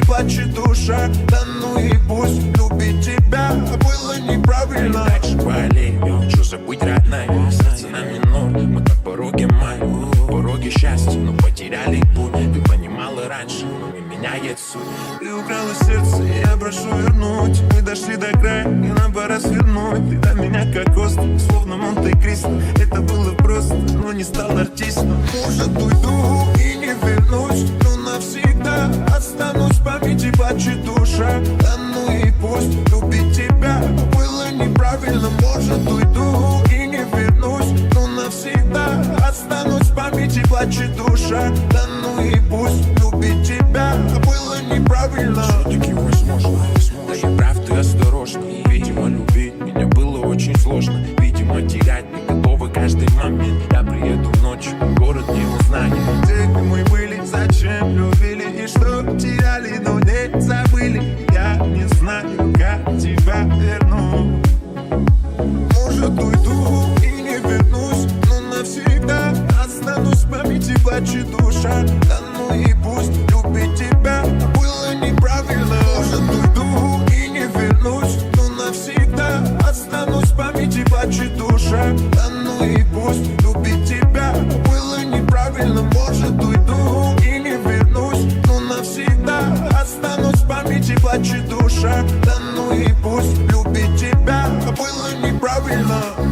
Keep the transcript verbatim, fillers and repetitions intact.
плачет душа. Да ну и пусть любить тебя было неправильно. Дальше по аллее, я хочу забыть родная. Сердце на минор, мы как пороги май, пороги счастья, но потеряли путь. Ты понимала раньше, но не меняет суть. Ты украла сердце, и я прошу вернуть. Мы дошли до края, и нам пора свернуть. Ты до меня как остров, словно Монте-Кристо. Это было просто, но не стал артистом. Может, уйду и не вернусь, но навсегда останусь в памяти, плачет душа. Да ну и пусть любить тебя было неправильно. Может, уйду и не вернусь, но навсегда останусь в памяти, плачет душа. Да ну и пусть любить тебя было неправильно. Все-таки возможно, да я прав, ты осторожна. Видимо, любить меня было очень сложно. Видимо, терять не готова каждый момент. Я приеду ночью, город не узнает. Где мы были, зачем любили и что теряли, но не забыли. Я не знаю, как тебя верну. Может, уйду и не вернусь, но навсегда останусь в памяти, плачет душа. Да ну и пусть любить тебя было неправильно. Может, уйду и не вернусь, но навсегда останусь в памяти, плачет душа. Да ну и пусть любить тебя было неправильно. Может, уйду и не вернусь, но навсегда останусь в памяти, плачет душа. Да ну и пусть любить тебя было неправильно.